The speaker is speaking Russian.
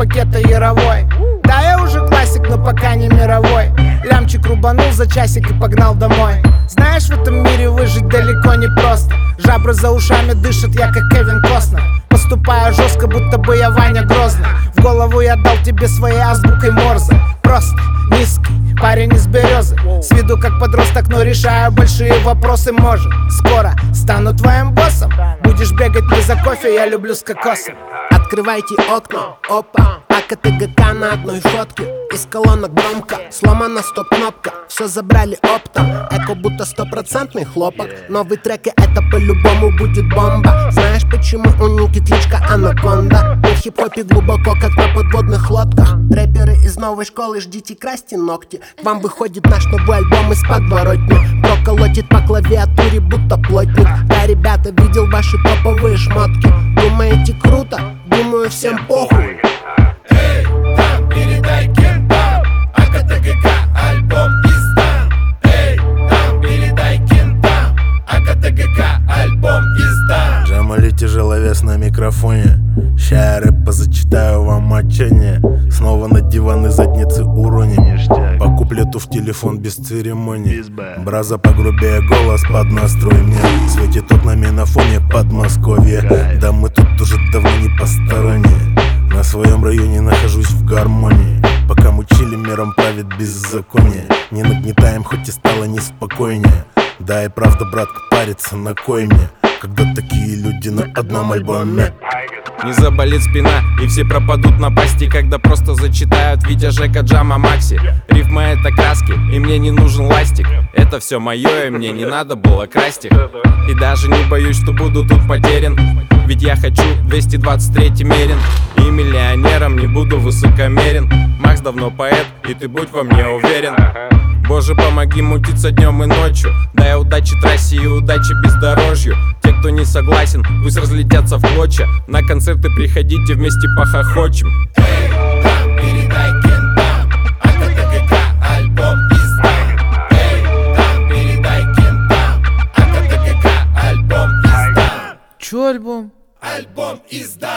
пакета яровой. Да, я уже классик, но пока не мировой. Лямчик рубанул за часик и погнал домой. Знаешь, в этом мире выжить далеко не просто. Жабры за ушами дышат, я как Кевин Костнер. Поступаю жестко, будто бы я Ваня Грозный. В голову я дал тебе своей азбукой Морзе. Просто низкий парень из березы. С виду как подросток, но решаю большие вопросы. Может, скоро стану твоим боссом. Будешь бегать не за кофе, я люблю с кокосом. Открывайте окна, опа, АКТГК на одной фотке. Из колонок громко, сломана стоп-кнопка. Все забрали оптом, эко будто 100% хлопок. Новый трек и это по-любому будет бомба. Знаешь, почему у Ники кличка Анаконда? Мы в хип-хопе глубоко, как на подводных лодках. Рэперы из новой школы, ждите, красьте ногти. К вам выходит наш новый альбом из подворотни. Проколотит по клавиатуре, будто плотник. Да, ребята, видел ваши топовые шмотки. Думаете, круто? Думаю, всем похуй. Эй, там, передай кентам, АКТГК альбом издан. Эй, там, передай кентам, АКТГК альбом издан. Джамали тяжеловес на микрофоне. Ща я рэп позачитаю вам мочение. Снова на диван и задницы уроним. По куплету в телефон без церемоний. Браза погрубее, голос под настрой мне. Светит окнами на фоне Подмосковья. Да мы тут уже давно не посторонние. На своем районе нахожусь в гармонии. Пока мучили, миром правит беззаконие. Не нагнетаем, хоть и стало неспокойнее. Да и правда, братка, парится на кой мне, когда такие люди на одном альбоме. Не заболит спина, и все пропадут на пасти, когда просто зачитают Витя, Жека, Джама, Макси. Рифма — это краски, и мне не нужен ластик. Это все мое, и мне не надо было красть их. И даже не боюсь, что буду тут потерян. Ведь я хочу 223 мерен. И миллионером не буду высокомерен. Макс давно поэт, и ты будь во мне уверен. Боже, помоги мутиться днем и ночью. Дай удачи трассе и удачи бездорожью. Те, кто не согласен, пусть разлетятся в клочья. На концерты приходите, вместе похохочем. Эй, там, передай кентам, АКТГК альбом издан. Эй, там, передай кентам, АКТГК альбом издан. Чё альбом? Альбом издан.